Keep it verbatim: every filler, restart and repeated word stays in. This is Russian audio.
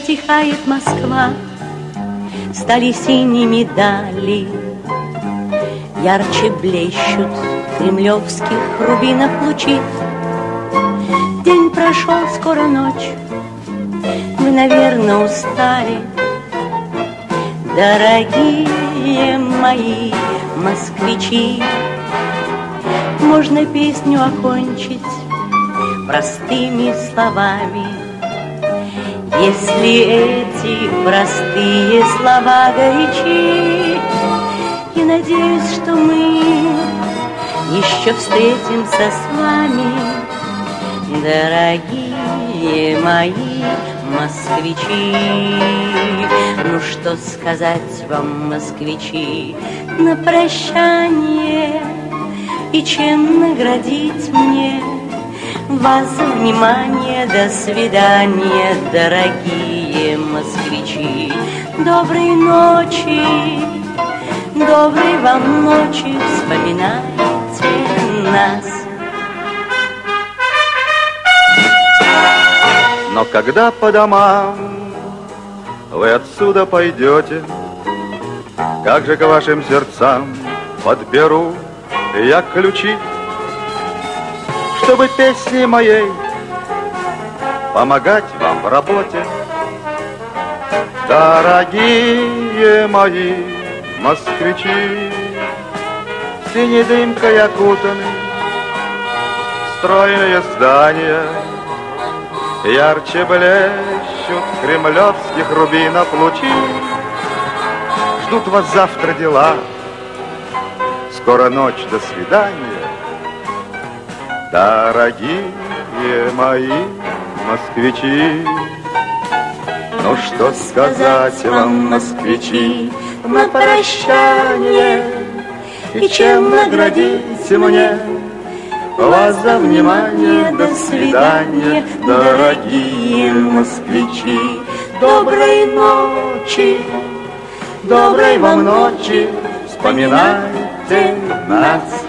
затихает Москва, стали синими дали, ярче блещут кремлевских рубинов лучи. День прошел, скоро ночь, мы, наверное, устали. Дорогие мои москвичи, можно песню окончить простыми словами. Если эти простые слова горячи, я надеюсь, что мы еще встретимся с вами, дорогие мои москвичи. Ну что сказать вам, москвичи, на прощание, и чем наградить мне вас за внимание? До свидания, дорогие москвичи. Доброй ночи, доброй вам ночи, вспоминайте нас. Но когда по домам вы отсюда пойдете, как же к вашим сердцам подберу я ключи, чтобы песней моей помогать вам в работе. Дорогие мои москвичи, синей дымкой окутаны стройные здания, ярче блещут кремлевских рубинов лучи. Ждут вас завтра дела, скоро ночь, до свидания. Дорогие мои москвичи, ну что сказать вам, москвичи, на прощание, и чем наградить мне вас за внимание? До свидания, дорогие москвичи. Доброй ночи, доброй вам ночи, вспоминайте нас.